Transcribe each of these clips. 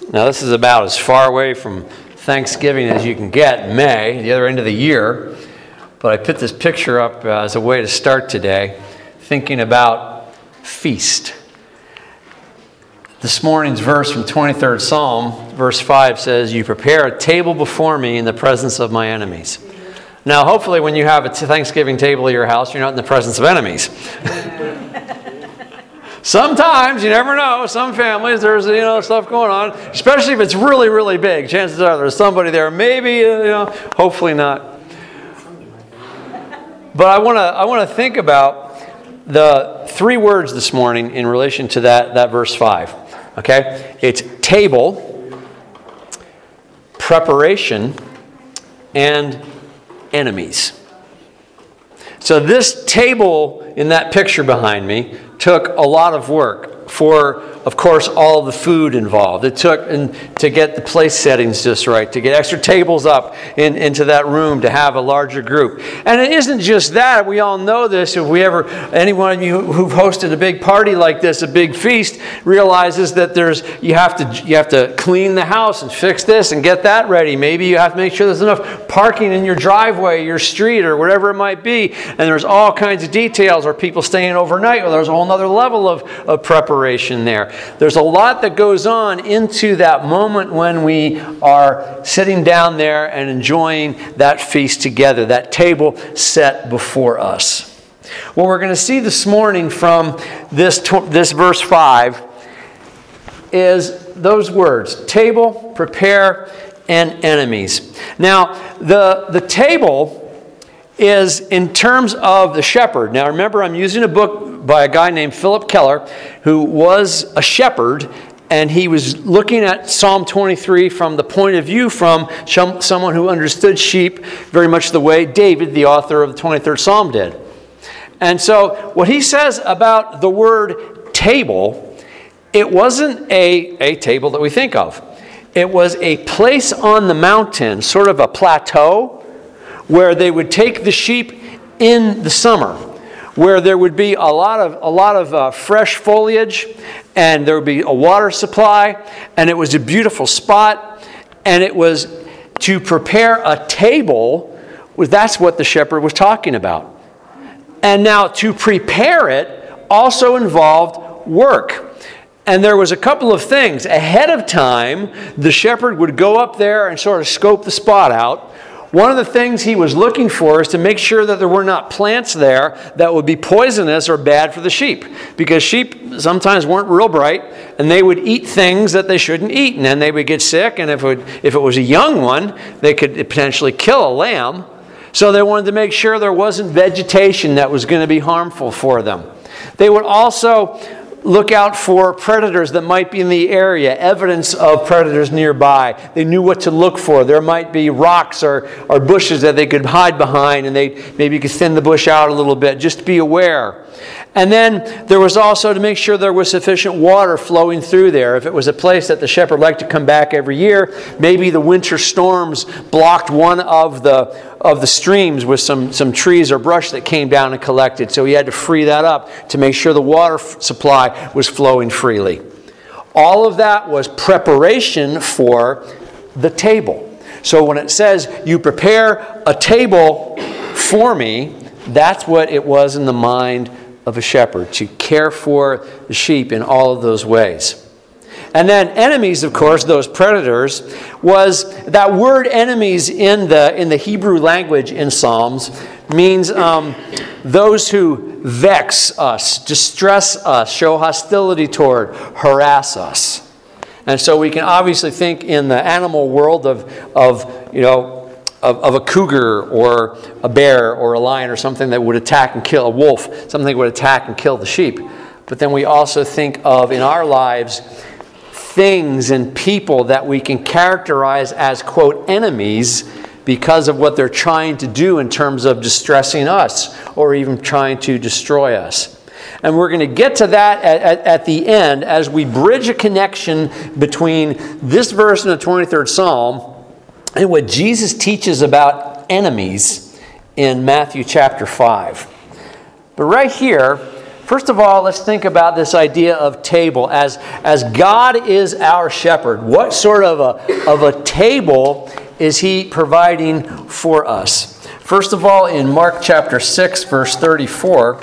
Now, this is about as far away from Thanksgiving as you can get, May, the other end of the year. But I put this picture up as a way to start today, thinking about feast. This morning's verse from 23rd Psalm, verse 5 says, "You prepare a table before me in the presence of my enemies." Now, hopefully when you have a Thanksgiving table at your house, you're not in the presence of enemies. Sometimes, you never know, some families, there's stuff going on, especially if it's really, really big. Chances are there's somebody there, maybe, hopefully not. But I want to think about the three words this morning in relation to that verse 5. Okay? It's table, preparation, and enemies. So this table in that picture behind me took a lot of work for, of course, all the food involved. It took to get the place settings just right, to get extra tables up into that room to have a larger group. And it isn't just that. We all know this. Anyone of you who've hosted a big party like this, a big feast, realizes that you have to clean the house and fix this and get that ready. Maybe you have to make sure there's enough parking in your driveway, your street, or whatever it might be. And there's all kinds of details, or people staying overnight, or there's a whole other level of preparation there. There's a lot that goes on into that moment when we are sitting down there and enjoying that feast together, that table set before us. What we're going to see this morning from this verse 5 is those words, table, prepare, and enemies. Now, the table is in terms of the shepherd. Now remember, I'm using a book by a guy named Philip Keller, who was a shepherd, and he was looking at Psalm 23 from the point of view from someone who understood sheep very much the way David, the author of the 23rd Psalm, did. And so what he says about the word table, it wasn't a table that we think of. It was a place on the mountain, sort of a plateau, where they would take the sheep in the summer, where there would be a lot of fresh foliage, and there would be a water supply, and it was a beautiful spot, and it was to prepare a table. That's what the shepherd was talking about. And now to prepare it also involved work. And there was a couple of things. Ahead of time, the shepherd would go up there and sort of scope the spot out. One of the things he was looking for is to make sure that there were not plants there that would be poisonous or bad for the sheep. Because sheep sometimes weren't real bright, and they would eat things that they shouldn't eat, and then they would get sick, and if it was a young one, they could potentially kill a lamb. So they wanted to make sure there wasn't vegetation that was going to be harmful for them. They would also look out for predators that might be in the area, evidence of predators nearby. They knew what to look for. There might be rocks or bushes that they could hide behind, and maybe could thin the bush out a little bit. Just be aware. And then there was also to make sure there was sufficient water flowing through there. If it was a place that the shepherd liked to come back every year, maybe the winter storms blocked one of the streams with some trees or brush that came down and collected. So he had to free that up to make sure the water supply was flowing freely. All of that was preparation for the table. So when it says, you prepare a table for me, that's what it was in the mind of a shepherd, to care for the sheep in all of those ways. And then enemies, of course, those predators, was that word enemies in the Hebrew language in Psalms means those who vex us, distress us, show hostility toward, harass us. And so we can obviously think in the animal world of a cougar or a bear or a lion or something that would attack and kill a wolf, something that would attack and kill the sheep. But then we also think of, in our lives, things and people that we can characterize as, quote, enemies because of what they're trying to do in terms of distressing us or even trying to destroy us. And we're going to get to that at the end as we bridge a connection between this verse in the 23rd Psalm and what Jesus teaches about enemies in Matthew chapter 5. But right here, First of all, let's think about this idea of table. As God is our shepherd, what sort of a table is he providing for us? First of all, in Mark chapter 6, verse 34,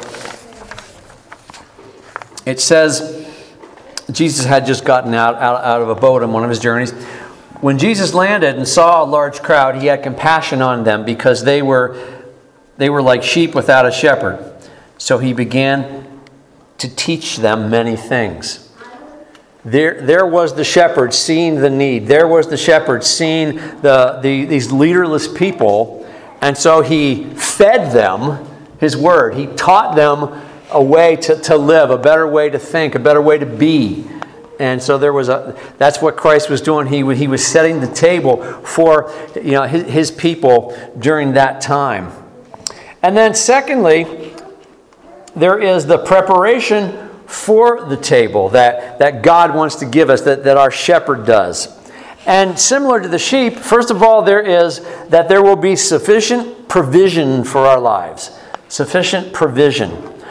it says, Jesus had just gotten out of a boat on one of his journeys. When Jesus landed and saw a large crowd, he had compassion on them because they were like sheep without a shepherd. So he began to teach them many things. There was the shepherd seeing the need. There was the shepherd seeing these leaderless people. And so he fed them his word. He taught them a way to live, a better way to think, a better way to be. And so that's what Christ was doing. He was setting the table for his people during that time. And then secondly, there is the preparation for the table that God wants to give us, that our shepherd does. And similar to the sheep, first of all, there will be sufficient provision for our lives. Sufficient provision.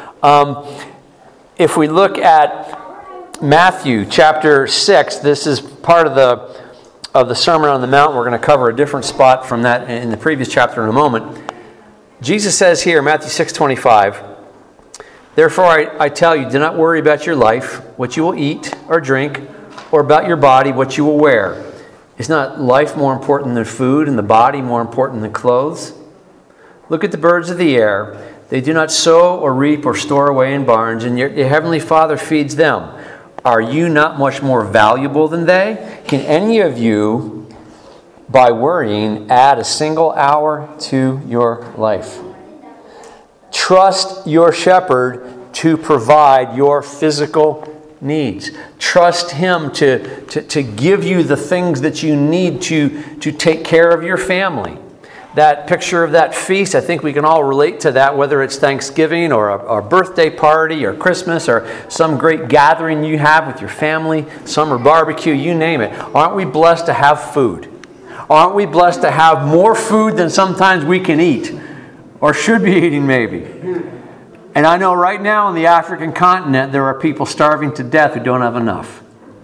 If we look at Matthew chapter 6, this is part of the Sermon on the Mount. We're going to cover a different spot from that in the previous chapter in a moment. Jesus says here, Matthew 6:25, "Therefore I tell you, do not worry about your life, what you will eat or drink, or about your body, what you will wear. Is not life more important than food, and the body more important than clothes? Look at the birds of the air. They do not sow or reap or store away in barns, and your heavenly Father feeds them. Are you not much more valuable than they? Can any of you, by worrying, add a single hour to your life?" Trust your shepherd to provide your physical needs. Trust him to give you the things that you need to take care of your family. That picture of that feast, I think we can all relate to that, whether it's Thanksgiving or a birthday party or Christmas or some great gathering you have with your family, summer barbecue, you name it. Aren't we blessed to have food? Aren't we blessed to have more food than sometimes we can eat or should be eating maybe? And I know right now on the African continent there are people starving to death who don't have enough.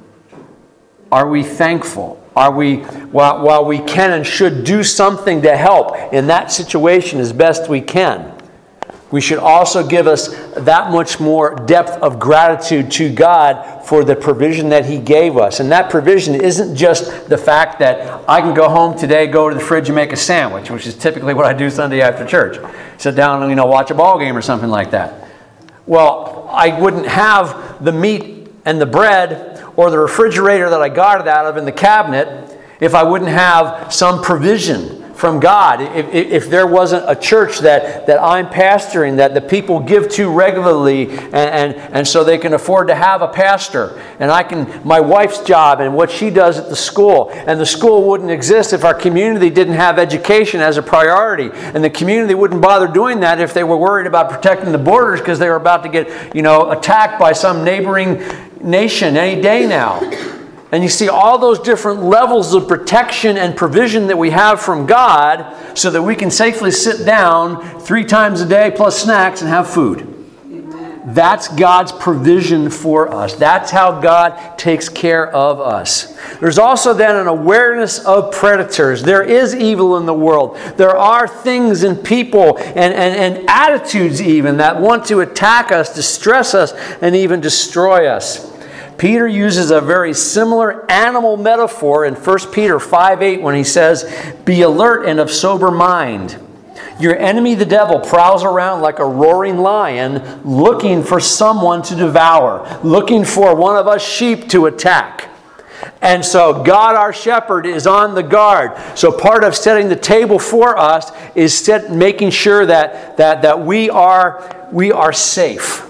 Are we thankful? Are we, while we can and should do something to help in that situation as best we can, we should also give us that much more depth of gratitude to God for the provision that He gave us. And that provision isn't just the fact that I can go home today, go to the fridge and make a sandwich, which is typically what I do Sunday after church. Sit down and watch a ball game or something like that. Well, I wouldn't have the meat and the bread or the refrigerator that I got it out of in the cabinet if I wouldn't have some provision from God. If there wasn't a church that I'm pastoring, that the people give to regularly, and so they can afford to have a pastor, and my wife's job and what she does at the school, and the school wouldn't exist if our community didn't have education as a priority, and the community wouldn't bother doing that if they were worried about protecting the borders because they were about to get attacked by some neighboring nation any day now. And you see all those different levels of protection and provision that we have from God so that we can safely sit down 3 times a day plus snacks and have food. Amen. That's God's provision for us. That's how God takes care of us. There's also then an awareness of predators. There is evil in the world. There are things and people and attitudes even that want to attack us, distress us, and even destroy us. Peter uses a very similar animal metaphor in 1 Peter 5:8 when he says, "Be alert and of sober mind. Your enemy, the devil, prowls around like a roaring lion looking for someone to devour, looking for one of us sheep to attack." And so God, our shepherd, is on the guard. So part of setting the table for us is making sure that we are safe.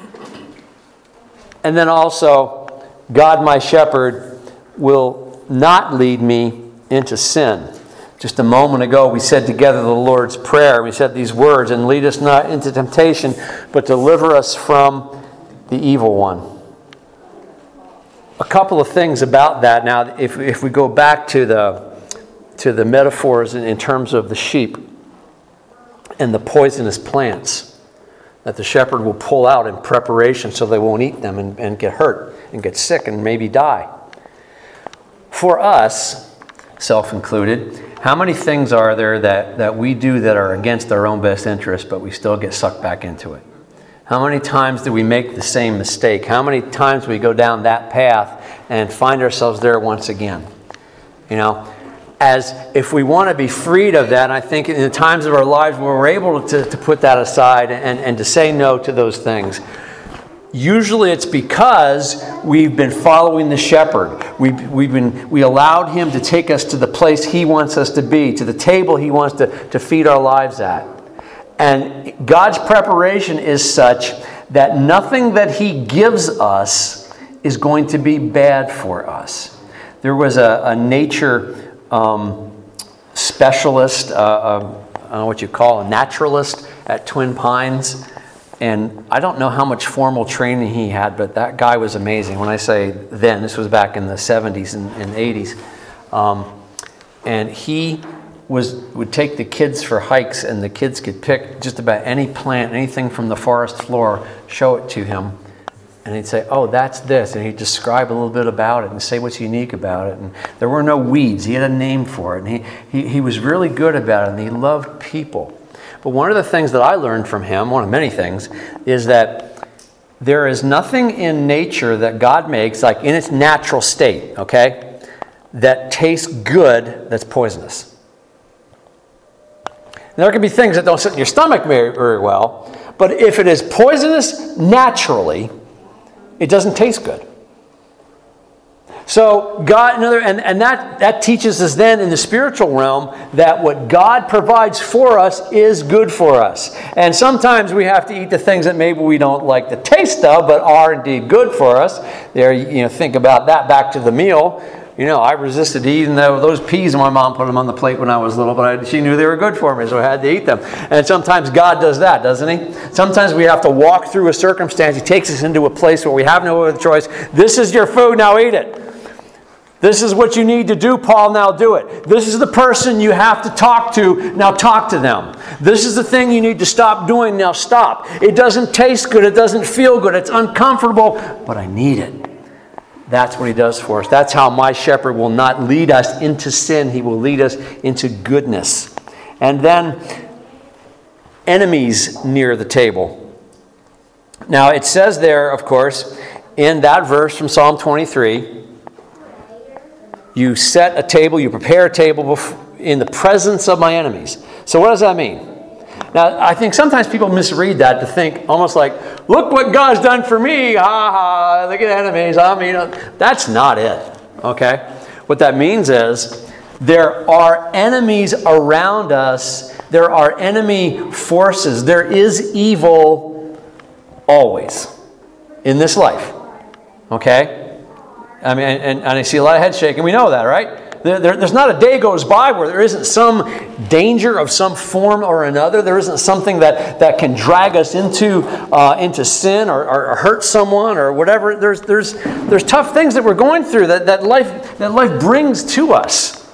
And then also, God, my shepherd, will not lead me into sin. Just a moment ago, we said together the Lord's Prayer. We said these words, "And lead us not into temptation, but deliver us from the evil one." A couple of things about that. Now, if we go back to the metaphors in terms of the sheep and the poisonous plants, that the shepherd will pull out in preparation so they won't eat them and get hurt and get sick and maybe die. For us, self included, how many things are there that we do that are against our own best interest, but we still get sucked back into it? How many times do we make the same mistake? How many times do we go down that path and find ourselves there once again? You know, as if we want to be freed of that, I think in the times of our lives when we're able to put that aside and to say no to those things, usually it's because we've been following the shepherd. We allowed him to take us to the place he wants us to be, to the table he wants to feed our lives at. And God's preparation is such that nothing that he gives us is going to be bad for us. There was a nature specialist, I don't know what you call a naturalist at Twin Pines. And I don't know how much formal training he had, but that guy was amazing. When I say then, this was back in the 70s and 80s. And he would take the kids for hikes, and the kids could pick just about any plant, anything from the forest floor, show it to him. And he'd say, oh, that's this. And he'd describe a little bit about it and say what's unique about it. And there were no weeds. He had a name for it. And he was really good about it, and he loved people. But one of the things that I learned from him, one of many things, is that there is nothing in nature that God makes, like in its natural state, okay, that tastes good that's poisonous. There can be things that don't sit in your stomach very, very well, but if it is poisonous naturally, it doesn't taste good. So God, and that teaches us then in the spiritual realm that what God provides for us is good for us. And sometimes we have to eat the things that maybe we don't like the taste of, but are indeed good for us. There, think about that back to the meal. I resisted eating those peas, and my mom put them on the plate when I was little, but she knew they were good for me, so I had to eat them. And sometimes God does that, doesn't he? Sometimes we have to walk through a circumstance. He takes us into a place where we have no other choice. This is your food, now eat it. This is what you need to do, Paul, now do it. This is the person you have to talk to, now talk to them. This is the thing you need to stop doing, now stop. It doesn't taste good, it doesn't feel good, it's uncomfortable, but I need it. That's what he does for us. That's how my shepherd will not lead us into sin. He will lead us into goodness. And then, enemies near the table. Now, it says there, of course, in that verse from Psalm 23, you set a table, you prepare a table in the presence of my enemies. So what does that mean? Now, I think sometimes people misread that to think almost like, look what God's done for me. Ha ha, look at enemies. That's not it. Okay? What that means is there are enemies around us. There are enemy forces. There is evil always in this life. Okay? I mean, and I see a lot of head shaking. We know that, right? There's not a day goes by where there isn't some danger of some form or another. There isn't something that can drag us into sin or hurt someone or whatever. There's tough things that we're going through that life brings to us.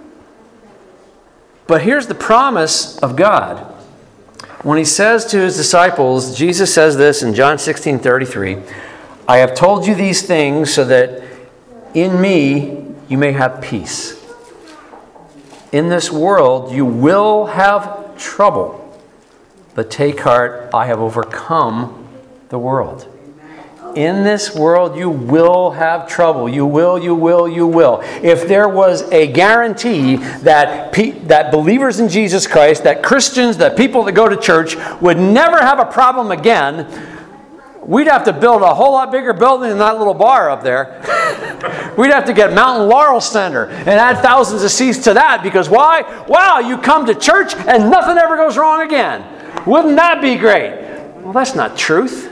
But here's the promise of God. When he says to his disciples, Jesus says this in John 16:33, I have told you these things so that in me you may have peace. In this world you will have trouble, but take heart, I have overcome the world. In this world you will have trouble. You will. If there was a guarantee that believers in Jesus Christ, that Christians, that people that go to church would never have a problem again, we'd have to build a whole lot bigger building than that little bar up there. We'd have to get Mountain Laurel Center and add thousands of seats to that because why? Wow, you come to church and nothing ever goes wrong again. Wouldn't that be great? Well, that's not truth.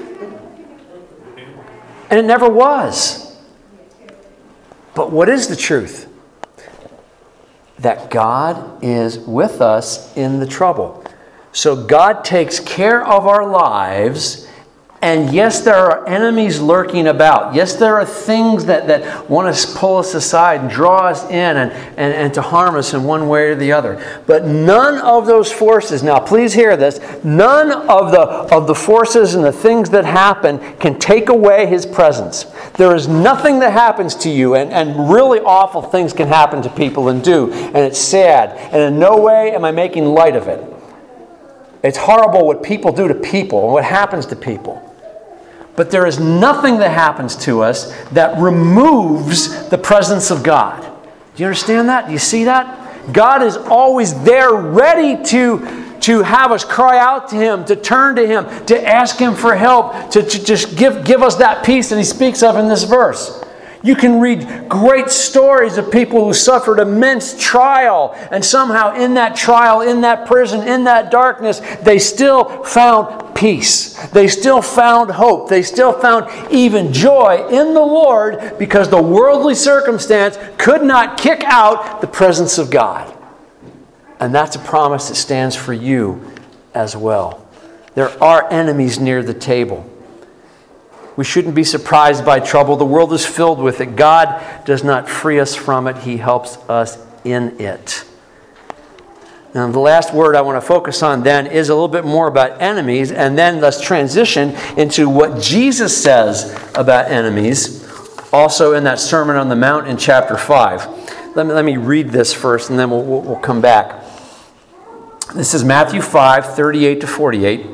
And it never was. But what is the truth? That God is with us in the trouble. So God takes care of our lives And yes, there are enemies lurking about. Yes, there are things that want to pull us aside and draw us in and to harm us in one way or the other. But none of those forces, now please hear this, none of the forces and the things that happen can take away His presence. There is nothing that happens to you, and really awful things can happen to people and do, and it's sad. And in no way am I making light of it. It's horrible what people do to people and what happens to people. But there is nothing that happens to us that removes the presence of God. Do you understand that? Do you see that? God is always there, ready to have us cry out to Him, to turn to Him, to ask Him for help, to just give us that peace that He speaks of in this verse. You can read great stories of people who suffered immense trial, and somehow in that trial, in that prison, in that darkness, they still found peace. They still found hope. They still found even joy in the Lord, because the worldly circumstance could not kick out the presence of God. And that's a promise that stands for you as well. There are enemies near the table. We shouldn't be surprised by trouble. The world is filled with it. God does not free us from it. He helps us in it. Now, the last word I want to focus on then is a little bit more about enemies, and then let's transition into what Jesus says about enemies, also in that Sermon on the Mount in chapter 5. Let me read this first, and then we'll come back. This is Matthew 5, 38 to 48.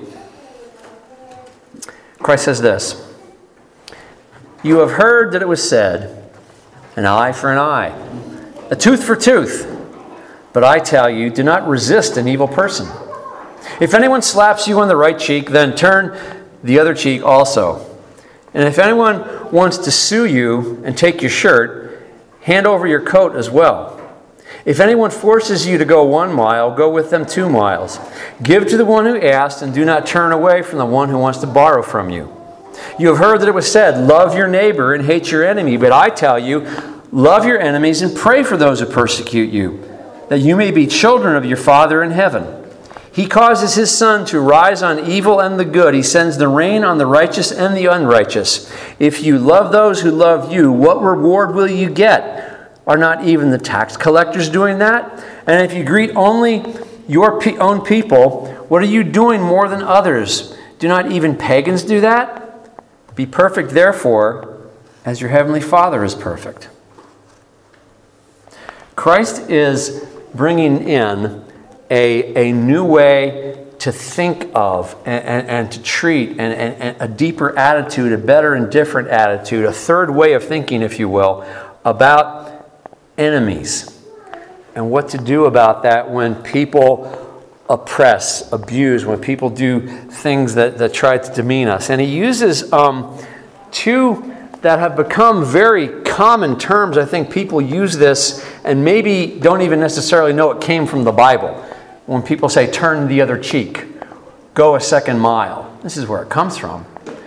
Christ says this: "You have heard that it was said, an eye for an eye, a tooth for tooth. But I tell you, do not resist an evil person. If anyone slaps you on the right cheek, then turn the other cheek also. And if anyone wants to sue you and take your shirt, hand over your coat as well. If anyone forces you to go 1 mile, go with them 2 miles. Give to the one who asks, and do not turn away from the one who wants to borrow from you. You have heard that it was said, love your neighbor and hate your enemy. But I tell you, love your enemies and pray for those who persecute you, that you may be children of your Father in heaven. He causes His sun to rise on evil and the good. He sends the rain on the righteous and the unrighteous. If you love those who love you, what reward will you get? Are not even the tax collectors doing that? And if you greet only your own people, what are you doing more than others? Do not even pagans do that? Be perfect, therefore, as your heavenly Father is perfect." Christ is bringing in a new way to think of and to treat, and a deeper attitude, a better and different attitude, a third way of thinking, if you will, about enemies and what to do about that when people oppress, abuse, when people do things that try to demean us. And he uses two that have become very common terms. I think people use this and maybe don't even necessarily know it came from the Bible. When people say, turn the other cheek, go a second mile. This is where it comes from.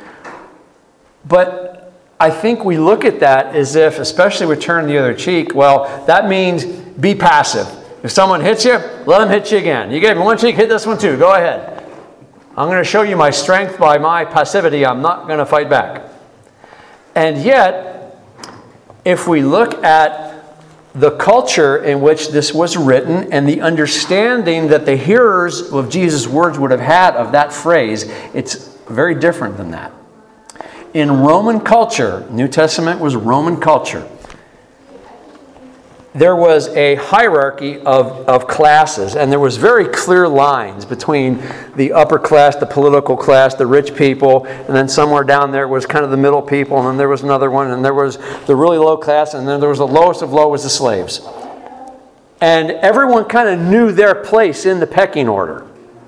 But I think we look at that as if, especially with turn the other cheek, well, that means be passive. If someone hits you, let them hit you again. You gave me one cheek, hit this one too. Go ahead. I'm going to show you my strength by my passivity. I'm not going to fight back. And yet, if we look at the culture in which this was written and the understanding that the hearers of Jesus' words would have had of that phrase, it's very different than that. In Roman culture, New Testament was Roman culture, there was a hierarchy of classes, and there was very clear lines between the upper class, the political class, the rich people, and then somewhere down there was kind of the middle people, and then there was another one, and there was the really low class, and then there was the lowest of low was the slaves. And everyone kind of knew their place in the pecking order.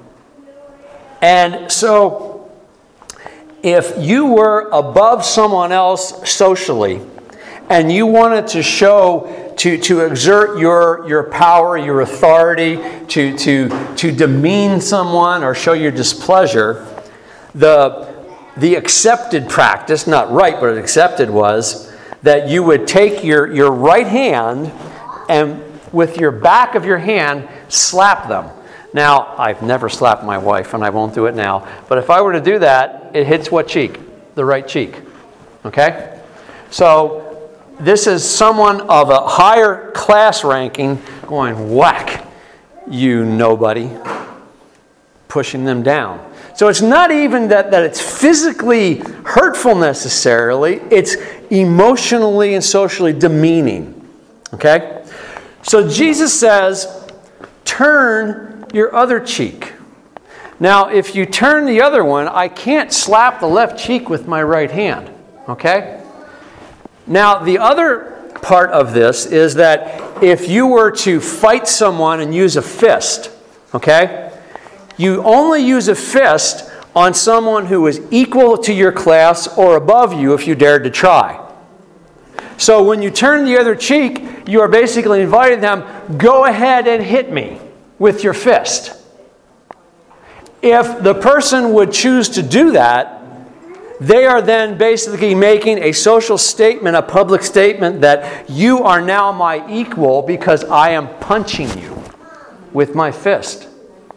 And so, if you were above someone else socially, and you wanted to show, to exert your power, your authority, to demean someone or show your displeasure, the accepted practice, not right, but accepted, was that you would take your right hand and with your back of your hand slap them. Now, I've never slapped my wife, and I won't do it now. But if I were to do that, it hits what cheek? The right cheek. Okay? So this is someone of a higher class ranking going, whack, you nobody, pushing them down. So it's not even that it's physically hurtful necessarily. It's emotionally and socially demeaning. Okay? So Jesus says, turn your other cheek. Now, if you turn the other one, I can't slap the left cheek with my right hand. Okay? Now, the other part of this is that if you were to fight someone and use a fist, okay? You only use a fist on someone who is equal to your class or above you if you dared to try. So when you turn the other cheek, you are basically inviting them, go ahead and hit me with your fist. If the person would choose to do that, they are then basically making a social statement, a public statement that you are now my equal because I am punching you with my fist.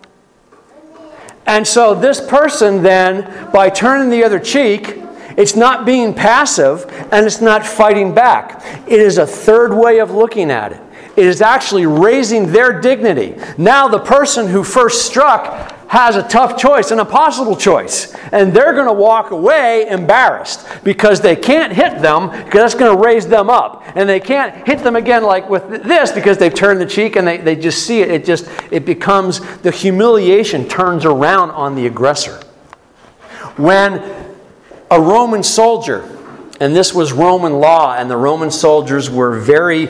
And so this person then, by turning the other cheek, it's not being passive and it's not fighting back. It is a third way of looking at it. It is actually raising their dignity. Now the person who first struck has a tough choice, an impossible choice. And they're going to walk away embarrassed because they can't hit them because that's going to raise them up. And they can't hit them again like with this because they've turned the cheek and they just see it. It becomes, the humiliation turns around on the aggressor. When a Roman soldier, and this was Roman law, and the Roman soldiers were very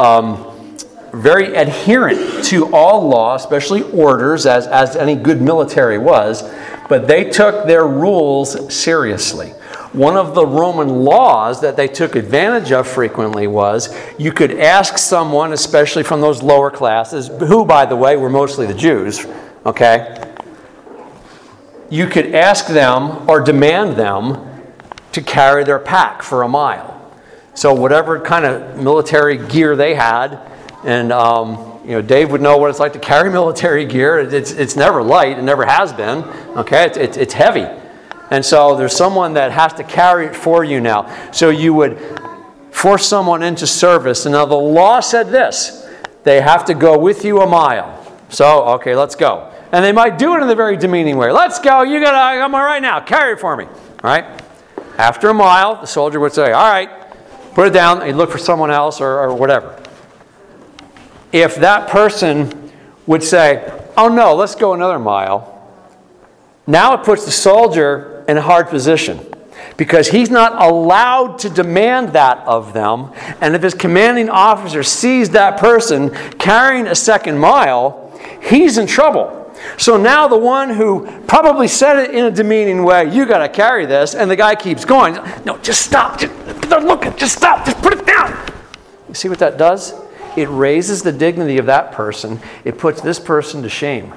adherent to all law, especially orders, as any good military was, but they took their rules seriously. One of the Roman laws that they took advantage of frequently was you could ask someone, especially from those lower classes, who, by the way, were mostly the Jews, okay? You could ask them or demand them to carry their pack for a mile. So whatever kind of military gear they had, and Dave would know what it's like to carry military gear. It's never light. It never has been. Okay, it's heavy. And so there's someone that has to carry it for you now. So you would force someone into service. And now the law said this. They have to go with you a mile. So, okay, let's go. And they might do it in a very demeaning way. Let's go. You got to come right now. Carry it for me. All right? After a mile, the soldier would say, all right, put it down. He'd look for someone else or whatever. If that person would say, oh no, let's go another mile, now it puts the soldier in a hard position because he's not allowed to demand that of them. And if his commanding officer sees that person carrying a second mile, he's in trouble. So now the one who probably said it in a demeaning way, you got to carry this, and the guy keeps going. No, just stop. Just stop. Just put it down. You see what that does? It raises the dignity of that person. It puts this person to shame.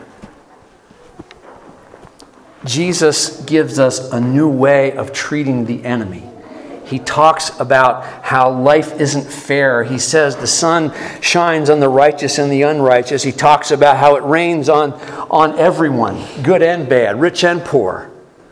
Jesus gives us a new way of treating the enemy. He talks about how life isn't fair. He says the sun shines on the righteous and the unrighteous. He talks about how it rains on everyone, good and bad, rich and poor.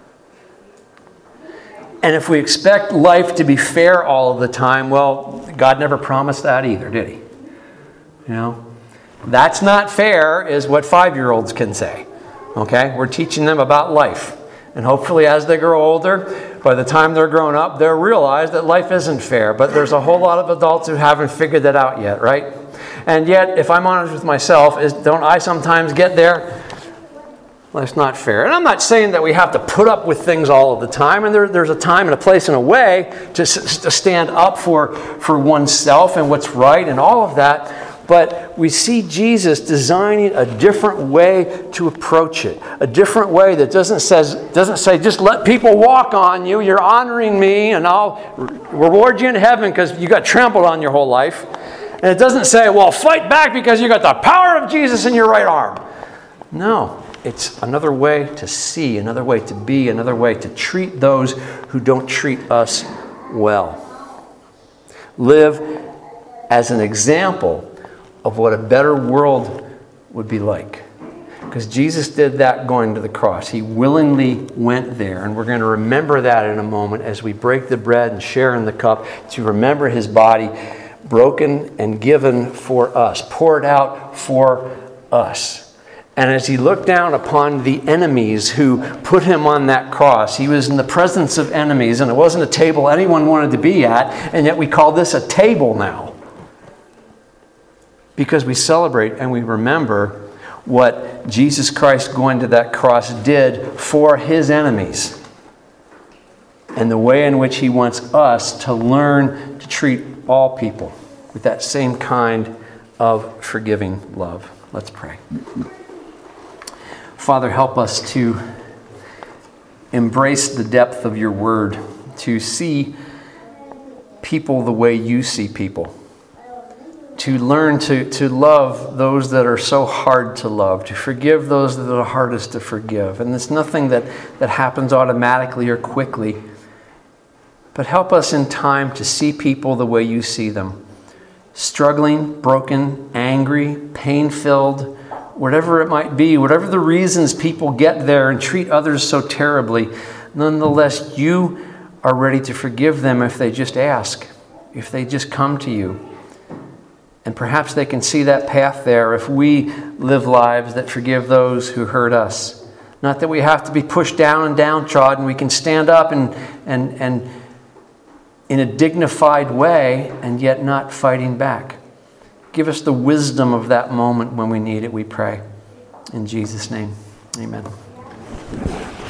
And if we expect life to be fair all of the time, well, God never promised that either, did he? You know, that's not fair is what 5-year-olds can say. Okay? We're teaching them about life. And hopefully as they grow older, by the time they're grown up, they'll realize that life isn't fair. But there's a whole lot of adults who haven't figured that out yet, right? And yet, if I'm honest with myself, don't I sometimes get there? Life's not fair. And I'm not saying that we have to put up with things all of the time. And there's a time and a place and a way to stand up for oneself and what's right and all of that. But we see Jesus designing a different way to approach it. A different way that doesn't say, just let people walk on you. You're honoring me and I'll reward you in heaven because you got trampled on your whole life. And it doesn't say, well, fight back because you got the power of Jesus in your right arm. No, it's another way to see, another way to be, another way to treat those who don't treat us well. Live as an example of what a better world would be like. Because Jesus did that going to the cross. He willingly went there. And we're going to remember that in a moment as we break the bread and share in the cup, to remember his body broken and given for us, poured out for us. And as he looked down upon the enemies who put him on that cross, he was in the presence of enemies, and it wasn't a table anyone wanted to be at, and yet we call this a table now. Because we celebrate and we remember what Jesus Christ going to that cross did for his enemies, and the way in which he wants us to learn to treat all people with that same kind of forgiving love. Let's pray. Father, help us to embrace the depth of your word, to see people the way you see people, to learn to love those that are so hard to love, to forgive those that are hardest to forgive. And it's nothing that happens automatically or quickly, but help us in time to see people the way you see them. Struggling, broken, angry, pain-filled, whatever it might be, whatever the reasons people get there and treat others so terribly, nonetheless, you are ready to forgive them if they just ask, if they just come to you. And perhaps they can see that path there if we live lives that forgive those who hurt us. Not that we have to be pushed down and downtrodden. We can stand up and in a dignified way and yet not fighting back. Give us the wisdom of that moment when we need it, we pray. In Jesus' name, amen.